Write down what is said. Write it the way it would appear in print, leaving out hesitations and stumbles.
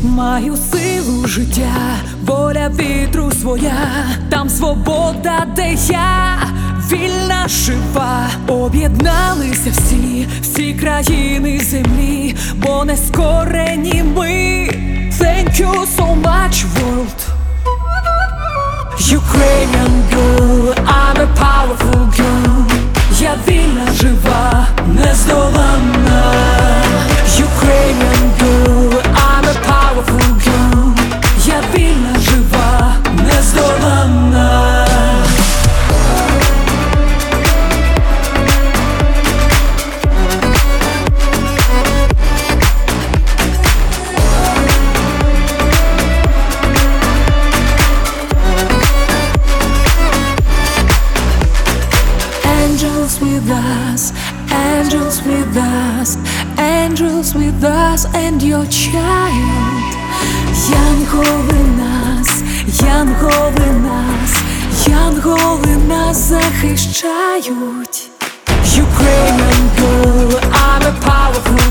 Маю силу життя, воля вітру своя, там свобода, де я вільна, жива. Об'єдналися всі країни землі, бо не скорені ми. Thank you so much, world. Ukrainian girl, I'm a powerful girl. Я вільна, жива, нездоланна. Ukrainian girl, I'm a powerful girl. Я вільна, жива, нездоланна. Angels with us, angels with us, angels with us and your child. Янголи нас, янголи нас, янголи нас захищають. Ukrainian girl, I'm a powerful